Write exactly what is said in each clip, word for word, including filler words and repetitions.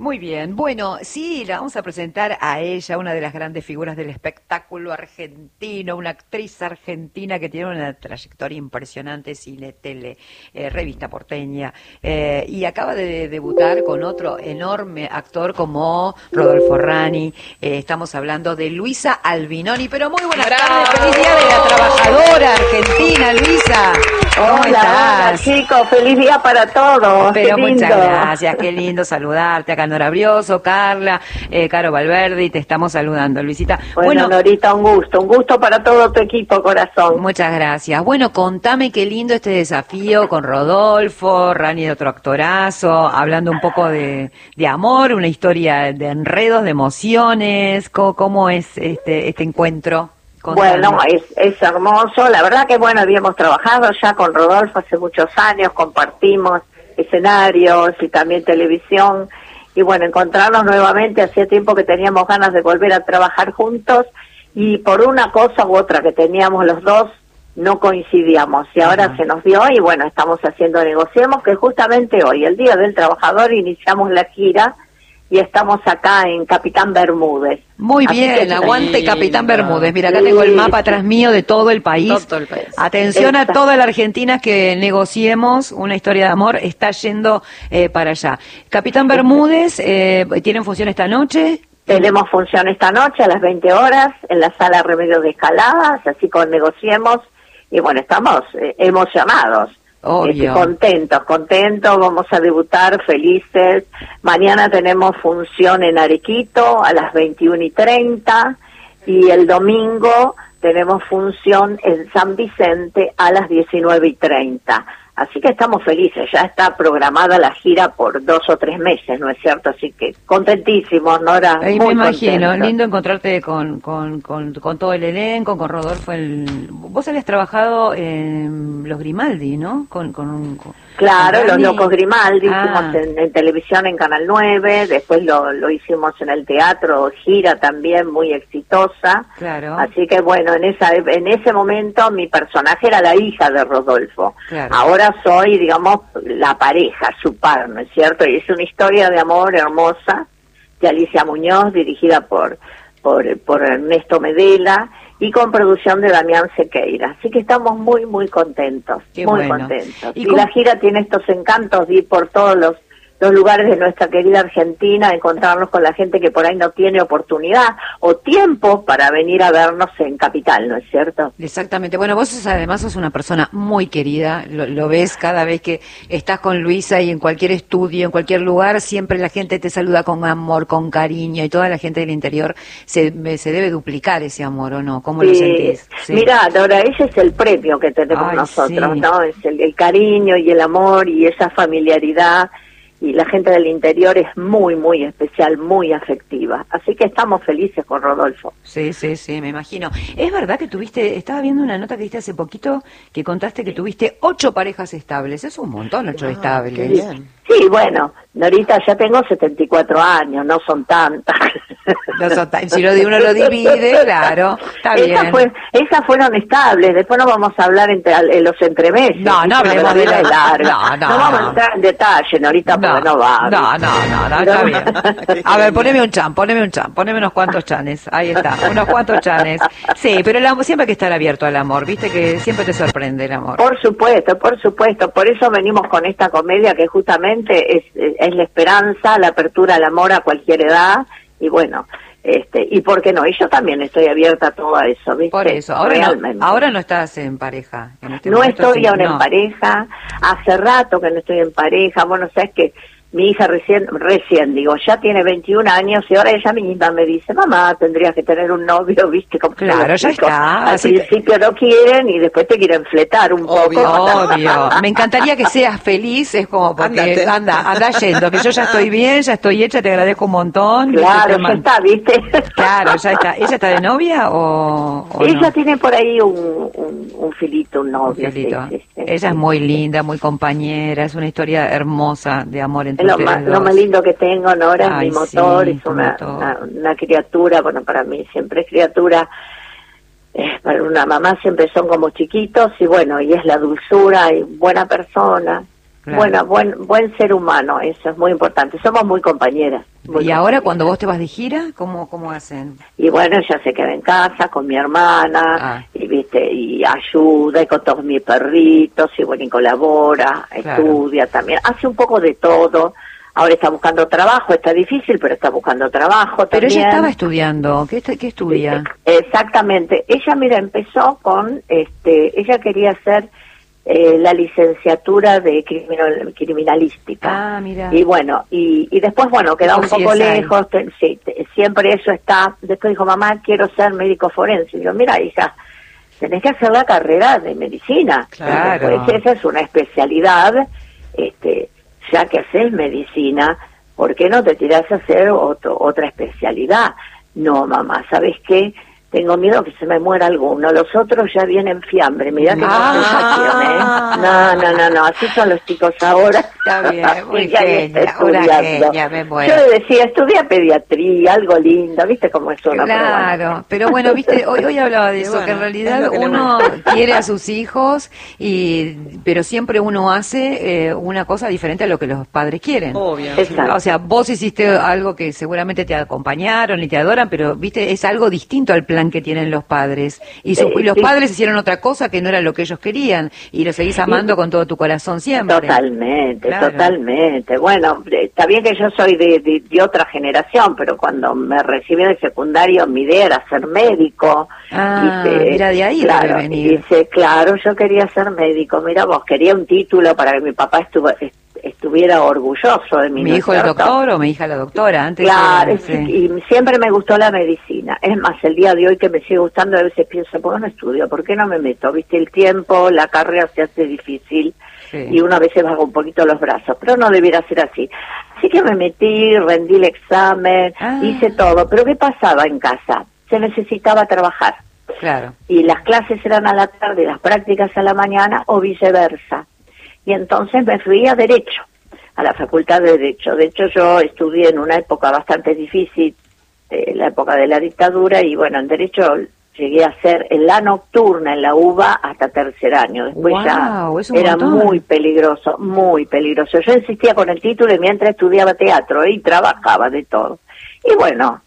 Muy bien, bueno, sí, la vamos a presentar a ella, una de las grandes figuras del espectáculo argentino, una actriz argentina que tiene una trayectoria impresionante, cine, tele, eh, revista porteña, eh, y acaba de debutar con otro enorme actor como Rodolfo Rani. Eh, estamos hablando de Luisa Albinoni, pero muy buenas tardes, feliz día de la trabajadora argentina, Luisa. ¿Cómo hola, estás? Hola, chicos, feliz día para todos. Pero qué muchas lindo. gracias, qué lindo saludarte acá, Nora Brioso, Carla, eh, Caro Valverde, y te estamos saludando, Luisita. Bueno, Bueno, Norita, un gusto, un gusto para todo tu equipo, corazón. muchas gracias. Bueno, contame qué lindo este desafío con Rodolfo, Rani de otro actorazo, hablando un poco de, de amor, una historia de enredos, de emociones, ¿cómo, cómo es este, este encuentro? Contame. Bueno, es, es hermoso. La verdad que, bueno, habíamos trabajado ya con Rodolfo hace muchos años, compartimos escenarios y también televisión. Y bueno, encontrarnos nuevamente, hacía tiempo que teníamos ganas de volver a trabajar juntos y por una cosa u otra que teníamos los dos, no coincidíamos. Y ahora uh-huh. se nos dio y bueno, estamos haciendo Negociemos, que justamente hoy, el Día del Trabajador, iniciamos la gira y estamos acá en Capitán Bermúdez. Muy Así bien, que, aguante sí, Capitán Bermúdez. Mira, acá sí, tengo el mapa atrás mío de todo el país. Todo el país. Atención Exacto. a toda la Argentina que Negociemos, una historia de amor, está yendo eh, para allá. Capitán Bermúdez, eh, ¿tienen función esta noche? Tenemos función esta noche a las veinte horas en la sala Remedios de Escaladas, así con Negociemos. Y bueno, estamos eh, emocionados. Este, contentos, contentos, vamos a debutar felices. Mañana tenemos función en Arequito a las veintiuna y treinta y el domingo tenemos función en San Vicente a las diecinueve y treinta. Así que estamos felices, ya está programada la gira por dos o tres meses, ¿no es cierto? Así que contentísimos, Nora. Ahí muy me imagino, contentos. lindo encontrarte con, con, con, con todo el elenco, con Rodolfo. El... Vos habías trabajado en Los Grimaldi, ¿no? Con, con, con... Claro, con Los Rani. Locos Grimaldi, Ah. hicimos en, en televisión en Canal nueve, después lo, lo hicimos en el teatro, gira también muy exitosa. Claro. Así que bueno, en esa en ese momento mi personaje era la hija de Rodolfo. Claro. Ahora soy, digamos, la pareja, su par, ¿no es cierto? Y es una historia de amor hermosa de Alicia Muñoz, dirigida por, por, por Ernesto Medela, y con producción de Damián Sequeira. Así que estamos muy, muy contentos, Qué muy bueno. contentos. ¿Y Y, cómo- la gira tiene estos encantos de ir por todos los, los lugares de nuestra querida Argentina, encontrarnos con la gente que por ahí no tiene oportunidad o tiempo para venir a vernos en Capital, ¿no es cierto? Exactamente. Bueno, vos sos, además sos una persona muy querida, lo, lo ves cada vez que estás con Luisa y en cualquier estudio, en cualquier lugar, siempre la gente te saluda con amor, con cariño, y toda la gente del interior se, se debe duplicar ese amor, ¿o no? ¿Cómo lo Sí. sentís? Sí. Mirá, Dora, ese es el premio que tenemos Ay, nosotros, sí. ¿no? Es el, el cariño y el amor y esa familiaridad. Y la gente del interior es muy, muy especial, muy afectiva. Así que estamos felices con Rodolfo. Sí, sí, sí, me imagino. Es verdad que tuviste, estaba viendo una nota que diste hace poquito que contaste que tuviste ocho parejas estables. Es un montón, ocho Ah, estables. qué bien. Sí, bueno, Norita, ya tengo setenta y cuatro años, no son tantas. No son tan- si lo de uno lo divide, claro, está esas, bien. fue- esas fueron estables, después no vamos a hablar entre, en los entremeses. No, no ¿viste? hablemos La vida de es la- larga. no, no, vamos no. a entrar en detalle, Norita, No, porque no va. no, ¿viste? no, no, no, Pero- está bien. A ver, poneme un chan, poneme un chan, poneme unos cuantos chanes. Ahí está, unos cuantos chanes. Sí, pero el amor- siempre hay que estar abierto al amor, viste que siempre te sorprende el amor. Por supuesto, por supuesto. Por eso venimos con esta comedia que justamente es, es la esperanza, la apertura al amor a cualquier edad. Y bueno, este y por qué no. Y yo también estoy abierta a todo eso, ¿viste? Por eso, ahora Realmente. no, ahora no estás en pareja. En este No momento, estoy sí, ahora no. en pareja, hace rato que no estoy en pareja, bueno, sabes que mi hija recién, recién digo, ya tiene veintiún años y ahora ella misma me dice, mamá, tendrías que tener un novio, viste, como que Claro, los ya chicos está, al así- principio no quieren y después te quieren fletar un Obvio. poco. Obvio, me encantaría que seas feliz, es como porque Ándate. anda, anda yendo, que yo ya estoy bien, ya estoy hecha, te agradezco un montón. Claro, Te ya man- está, ¿viste? Claro, ya está. ¿Ella está de novia o, o Ella no? tiene por ahí un, un, un filito, un novio. sí, Angelito. sí, sí, Ella sí. es muy linda, muy compañera, es una historia hermosa de amor entre Es lo ustedes más, dos. lo más lindo que tengo, Nora, es Ay, mi motor, sí, es tu una, motor. una, una criatura, bueno, para mí siempre es criatura, eh, para una mamá siempre son como chiquitos, y bueno, y es la dulzura, y buena persona, Claro. Bueno, buen buen ser humano, eso es muy importante. Somos muy compañeras. Muy ¿Y compañeras. Ahora cuando vos te vas de gira, cómo cómo hacen? Y bueno, ella se queda en casa con mi hermana, ah. y viste, y ayuda, y con todos mis perritos, y bueno, y colabora, claro. estudia también, hace un poco de todo. Ahora está buscando trabajo, está difícil, pero está buscando trabajo pero también. Pero ella estaba estudiando, ¿qué, qué estudia? Exactamente, ella, mira, empezó con, este, ella quería hacer eh, la licenciatura de criminal, criminalística. Ah, mira. Y bueno, y, y después, bueno, quedaba un poco lejos, te, sí, te, siempre eso está. Después dijo, mamá, quiero ser médico forense. Y yo, mira, hija, tenés que hacer la carrera de medicina. Claro. Después esa es una especialidad, este... ya que haces medicina, ¿por qué no te tirás a hacer otro, otra especialidad? No, mamá, ¿sabes qué? Tengo miedo que se me muera alguno. Los otros ya vienen fiambre. Mirá que ah. ¿eh? No, no, no, no. Así son los chicos ahora. Está bien, muy genia, una genia, me muero. Yo le decía, estudia pediatría, algo lindo. ¿Viste cómo es una Claro, pero bueno, pero bueno viste, hoy, hoy hablaba de eso, bueno, que en realidad que uno quiere a sus hijos, y pero siempre uno hace eh, una cosa diferente a lo que los padres quieren. Obvio. O sea, vos hiciste algo que seguramente te acompañaron y te adoran, pero viste, es algo distinto al plan que tienen los padres, y, su, y los padres hicieron otra cosa que no era lo que ellos querían, y lo seguís amando sí. con todo tu corazón siempre. Totalmente, claro. totalmente. Bueno, está bien que yo soy de, de, de otra generación, pero cuando me recibí del secundario mi idea era ser médico. Ah, dice, mira, de ahí claro, debe venir. Dice, claro, yo quería ser médico. Mira vos, quería un título para que mi papá estuvo, estuviera orgulloso de mí. ¿Mi hijo el doctor o mi hija la doctora? Antes claro, era, sí. y siempre me gustó la medicina. Es más, el día de hoy que me sigue gustando, a veces pienso, ¿por qué no estudio? ¿Por qué no me meto? Viste, el tiempo, la carrera se hace difícil, sí. y uno a veces baja un poquito los brazos, pero no debiera ser así. Así que me metí, rendí el examen, ah. hice todo. Pero ¿qué pasaba en casa? Se necesitaba trabajar. Claro. Y las clases eran a la tarde, las prácticas a la mañana, o viceversa. Y entonces me fui a Derecho, a la Facultad de Derecho. De hecho, yo estudié en una época bastante difícil, eh, la época de la dictadura, y bueno, en Derecho llegué a ser en la nocturna, en la U B A, hasta tercer año. Después wow, ya era montón. muy peligroso, muy peligroso. Yo insistía con el título y mientras estudiaba teatro, y trabajaba de todo. Y bueno...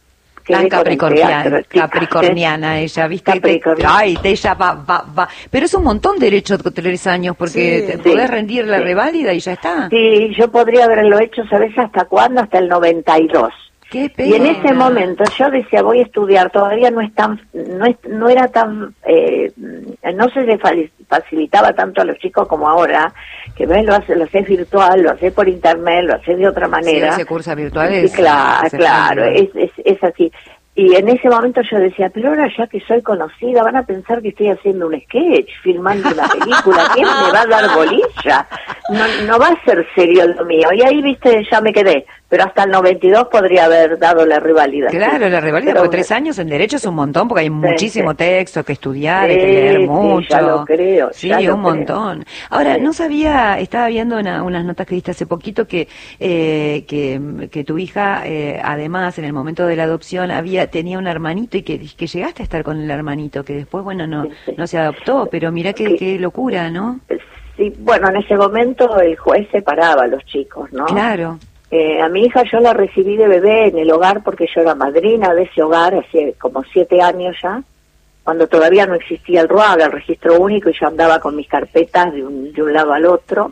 Tan capricorniana, teatro, capricorniana ella, ¿viste? Capricorniana. Ay, ella va, va, va. Pero es un montón de derecho tres años, porque sí, te podés sí, rendir la sí. reválida y ya está. Sí, yo podría haberlo hecho, ¿sabes hasta cuándo? Hasta el noventa y dos. Qué pena. Y en ese momento yo decía, voy a estudiar, todavía no es tan, no, es, no era tan, eh, no se le facilitaba tanto a los chicos como ahora, que ves, lo haces lo haces virtual, lo haces por internet, lo haces de otra manera. Sí, ese curso virtual es... Sí, claro, claro, es, es, es así. Y en ese momento yo decía, pero ahora ya que soy conocida, van a pensar que estoy haciendo un sketch, filmando una película, ¿quién me va a dar bolilla? No, no va a ser serio lo mío. Y ahí, viste, ya me quedé. Pero hasta el noventa y dos podría haber dado la rivalidad. Claro, sí. la rivalidad, pero, porque tres años en Derecho es un montón, porque hay sí, muchísimo sí. texto que estudiar, sí, hay que leer mucho. Sí, ya lo creo. Sí, ya un lo montón. Creo. Ahora, sí. no sabía, estaba viendo una, unas notas que diste hace poquito, que eh, que, que tu hija, eh, además, en el momento de la adopción, había tenía un hermanito, y que, que llegaste a estar con el hermanito, que después, bueno, no sí, sí. no se adoptó, pero mira qué, sí. qué locura, ¿no? Sí, bueno, en ese momento el juez separaba a los chicos, ¿no? Claro. Eh, a mi hija yo la recibí de bebé en el hogar porque yo era madrina de ese hogar hace como siete años ya, cuando todavía no existía el RUAG, el registro único, y yo andaba con mis carpetas de un, de un lado al otro,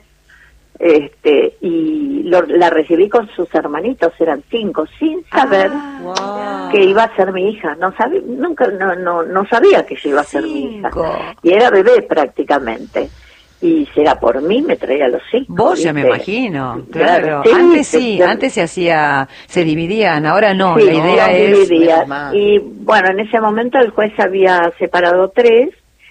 este y lo, la recibí con sus hermanitos, eran cinco, sin saber ah, que iba a ser mi hija. No sabía, nunca, no, no, no sabía que yo iba a ser cinco. mi hija. Y era bebé prácticamente. Y si era por mí, me traía los cinco. Vos ya ¿viste? me imagino, claro. claro. Sí, antes sí, sí, antes se hacía, se dividían, ahora no, sí, la idea no, es... dividía. Y bueno, en ese momento el juez había separado tres,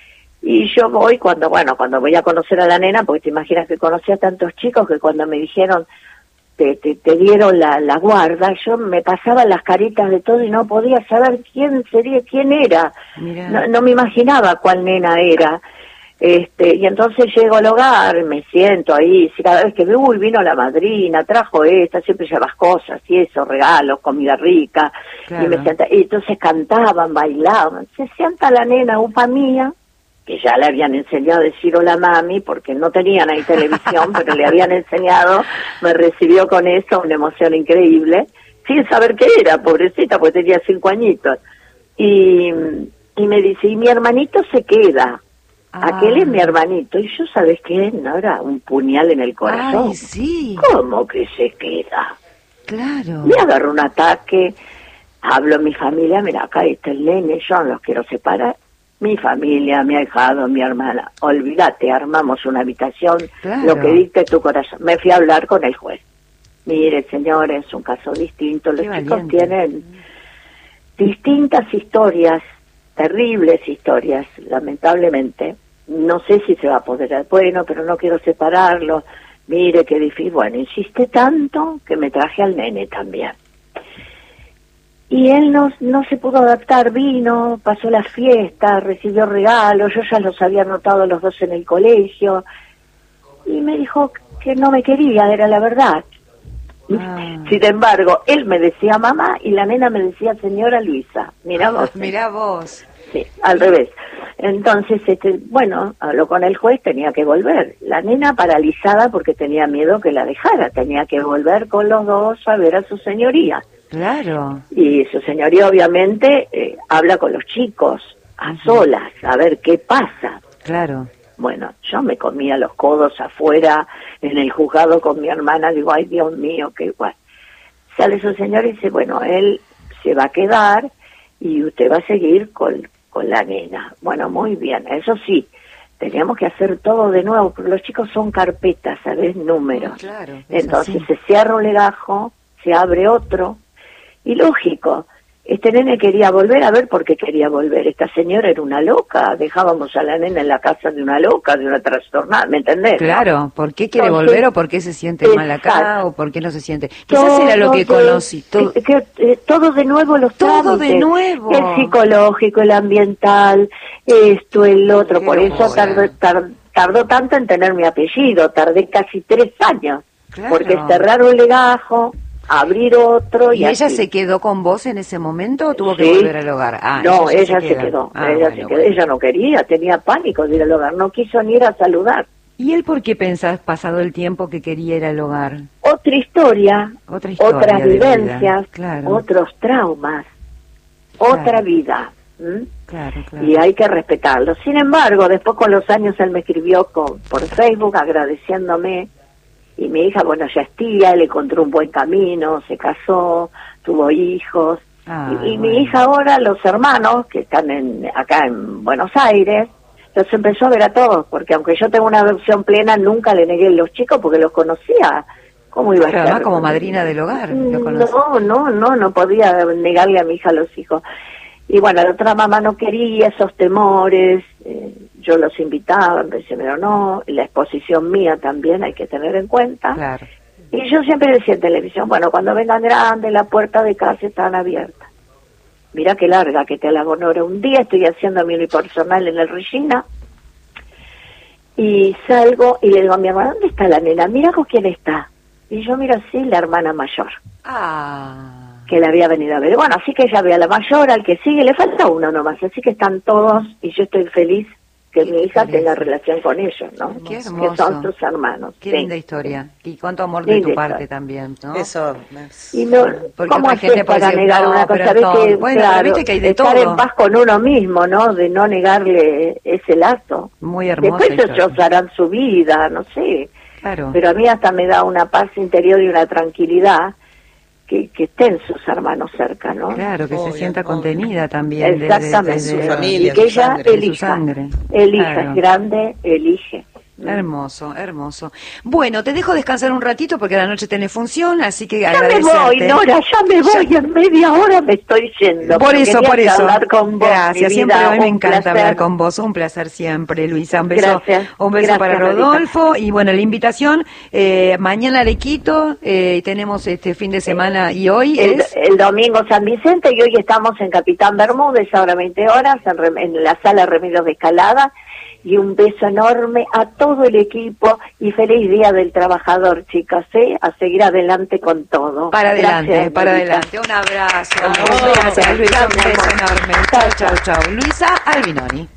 y yo voy cuando, bueno, cuando voy a conocer a la nena, porque te imaginas que conocí a tantos chicos que cuando me dijeron, te, te, te dieron la, la guarda, yo me pasaba las caritas de todo y no podía saber quién sería, quién era. No, no me imaginaba cuál nena era. Este, y entonces llego al hogar, me siento ahí, si cada vez que veo, uy, vino la madrina, trajo esta, siempre llevas cosas y eso, regalos, comida rica, claro. y me sienta, y entonces cantaban, bailaban, se sienta la nena, upa mía, que ya le habían enseñado a decir hola mami, porque no tenían ahí televisión, pero le habían enseñado, me recibió con eso, una emoción increíble, sin saber qué era, pobrecita, porque tenía cinco añitos. Y, y me dice, y mi hermanito se queda, ah. aquel es mi hermanito. Y yo, ¿sabes qué? No, era un puñal en el corazón. Ay, sí. ¿Cómo que se queda? Claro. Me agarró un ataque, hablo a mi familia, mira, acá está el nene, yo no los quiero separar. Mi familia, mi ahijado, mi hermana, olvídate, armamos una habitación, claro. lo que dicte tu corazón. Me fui a hablar con el juez. Mire, señores, es un caso distinto. Los Qué chicos valiente. Tienen distintas historias, terribles historias, lamentablemente. No sé si se va a poder, bueno, pero no quiero separarlos. Mire, qué difícil. Bueno, insiste tanto que me traje al nene también. Y él no, no se pudo adaptar, vino, pasó la fiesta, recibió regalos, yo ya los había anotado los dos en el colegio, y me dijo que no me quería, era la verdad. Ah. Sin embargo, él me decía mamá y la nena me decía señora Luisa. Mirá vos. Mirá vos. Sí, al revés. Entonces, este, bueno, habló con el juez, tenía que volver. La nena paralizada porque tenía miedo que la dejara, tenía que volver con los dos a ver a su señoría. Claro. Y su señoría obviamente eh, habla con los chicos a uh-huh. solas, a ver qué pasa. Claro. Bueno, yo me comía los codos afuera en el juzgado con mi hermana, digo, ay Dios mío, qué igual. Sale su señor y dice, bueno, él se va a quedar y usted va a seguir con, con la nena. Bueno, muy bien, eso sí, teníamos que hacer todo de nuevo, porque los chicos son carpetas, ¿sabes? Números. Oh, claro, entonces así. Se cierra un legajo, se abre otro. Y lógico, este nene quería volver a ver por qué quería volver. Esta señora era una loca, dejábamos a la nena en la casa de una loca, de una trastornada, ¿me entendés? Claro, ¿no? ¿por qué quiere Entonces, volver o por qué se siente mal acá o por qué no se siente? Quizás todo era lo que de, conocí. Todo, que, que, eh, todo de nuevo los Todo trámites, de nuevo. El psicológico, el ambiental, esto, el otro. Qué por eso tardó, tardó, tardó tanto en tener mi apellido, tardé casi tres años. Claro. Porque cerrar un legajo, abrir otro y, ¿Y ella así. Se quedó con vos en ese momento o tuvo que sí. volver al hogar? Ah, no, ella, ella se, se quedó, ah, ella, bueno, se quedó. Bueno. Ella no quería, tenía pánico de ir al hogar, no quiso ni ir a saludar. ¿Y él por qué pensás, pasado el tiempo, que quería ir al hogar? Otra historia, Otra historia otras vivencias, vida, claro. otros traumas, claro. otra vida. ¿Mm? Claro, claro. Y hay que respetarlo. Sin embargo, después con los años él me escribió con, por Facebook agradeciéndome. Y mi hija, bueno, ya es tía, le encontró un buen camino, se casó, tuvo hijos. Ah, y, y bueno. Mi hija ahora, los hermanos que están en, acá en Buenos Aires, los empezó a ver a todos, porque aunque yo tengo una adopción plena, nunca le negué a los chicos porque los conocía. ¿Cómo iba Pero a ser? Además como madrina del hogar. No, no, no, no podía negarle a mi hija a los hijos. Y bueno, la otra mamá no quería esos temores, eh, yo los invitaba, me decía, pero no, y la exposición mía también hay que tener en cuenta. Claro. Y yo siempre decía en televisión, bueno, cuando vengan grandes, la puerta de casa están abiertas. Mira qué larga que te la honora. Un día estoy haciendo mi unipersonal en el Regina, y salgo y le digo a mi hermana, ¿dónde está la nena? Mira con quién está. Y yo miro así, la hermana mayor. Ah... que la había venido a ver. Bueno, así que ella ve a la mayor, al que sigue, le falta uno nomás, así que están todos, y yo estoy feliz que Qué mi hija feliz. tenga relación con ellos, ¿no? Qué hermoso. Que son sus hermanos. Qué sí. linda historia. Y cuánto amor de linda tu parte historia. También, ¿no? Eso. Y no, ¿cómo haces para decir, negar no, una cosa? ¿Ves que, bueno, claro, viste que hay de estar todo. en paz con uno mismo, ¿no? De no negarle ese lazo. Muy hermoso. Después ellos harán su vida, no sé. Claro. Pero a mí hasta me da una paz interior y una tranquilidad que, que estén sus hermanos cerca, ¿no? Claro, que obvio, se sienta obvio. contenida también. Exactamente. De, de, de, su familia, y que su ella sangre. elija, su sangre. elija, Claro. Es grande, elige. Hermoso, hermoso. Bueno, te dejo descansar un ratito porque a la noche tenés función, así que Ya me agradecerte. voy, Nora, ya me voy, ya. En media hora me estoy yendo. Por eso, por eso. Con vos, Gracias, siempre vida, a mí me encanta placer. hablar con vos, un placer siempre, Luisa. Un beso, Gracias. un beso Gracias, para Rodolfo Rita. Y bueno, la invitación, eh, mañana le quito, eh, tenemos este fin de semana y hoy el, es... el domingo San Vicente y hoy estamos en Capitán Bermúdez, ahora veinte horas, en, en la sala Remedios de Escalada. Y un beso enorme a todo el equipo y feliz Día del Trabajador, chicas, ¿eh? A seguir adelante con todo. Para adelante, Gracias, para Luisa. adelante. Un abrazo. Oh, Gracias, Luisa. Un beso amor. enorme. Chao, chao, chao. Luisa Albinoni.